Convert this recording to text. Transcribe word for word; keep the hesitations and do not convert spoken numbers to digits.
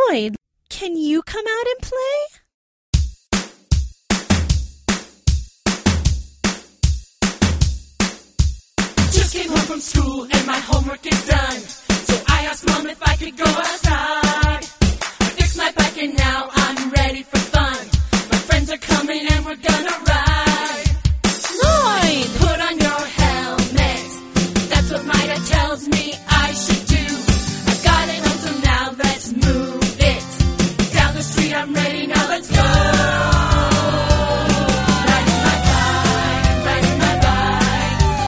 Lloyd, can you come out and play? Just came home from school and my homework is done. So I asked Mom if I could go outside. I fixed my bike and now I'm ready for fun. My friends are coming and we're gonna ride.